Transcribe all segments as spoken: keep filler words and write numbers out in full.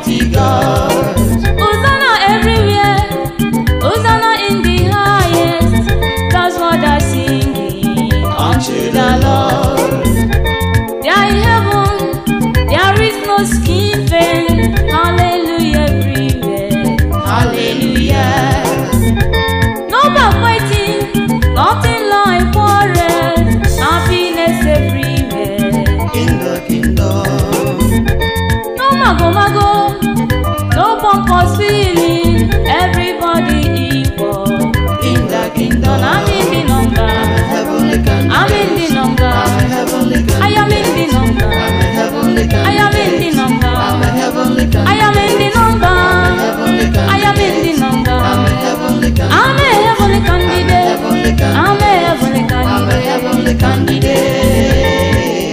Almighty God. Hosanna everywhere, Hosanna in the highest. That's what they're singing Unto the Lord. They are in heaven, there is no skin pain. Hallelujah everywhere. Hallelujah. No backbiting, nothing like quarrel. Happiness everywhere. In the kingdom. No mago mago, no pompous feeling. Everybody equal. In the kingdom. I'm in the number. I'm a heavenly candidate. I'm in the number. I'm a heavenly candidate. I am in the number. I'm a heavenly candidate. I am in the number. I'm a heavenly candidate. I am in the number. Heavenly candidate. I am in the number. I'm a heavenly candidate. I'm a heavenly candidate. Heavenly candidate. I'm a heavenly I'm a heavenly candidate. candidate.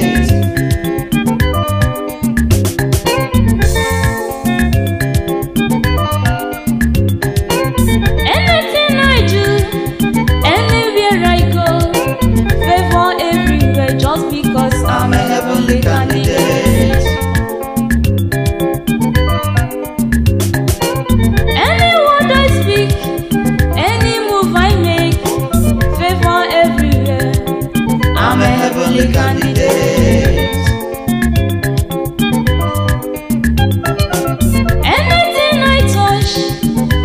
Anything I do, anywhere I go, favor everywhere just because I'm I'm a heavenly candidate. Any word I speak, any move I make, favor everywhere. I'm a heavenly candidate. Anything I touch,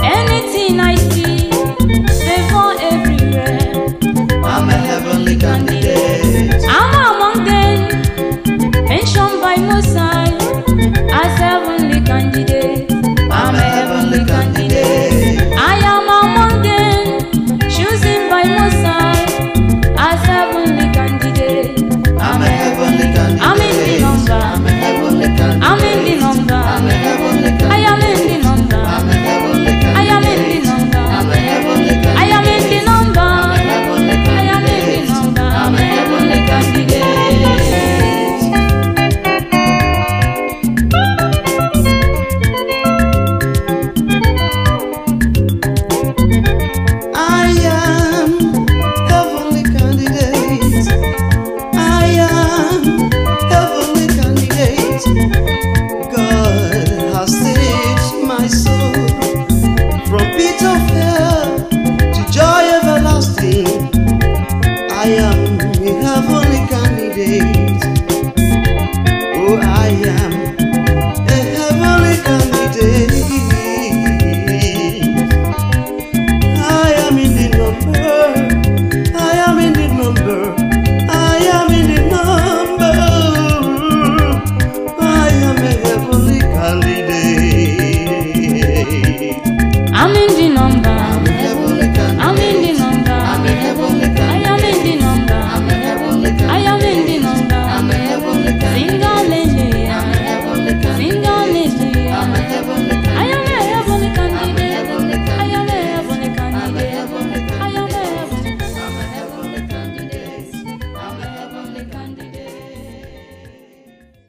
anything I see, favor everywhere. I'm a heavenly candidate.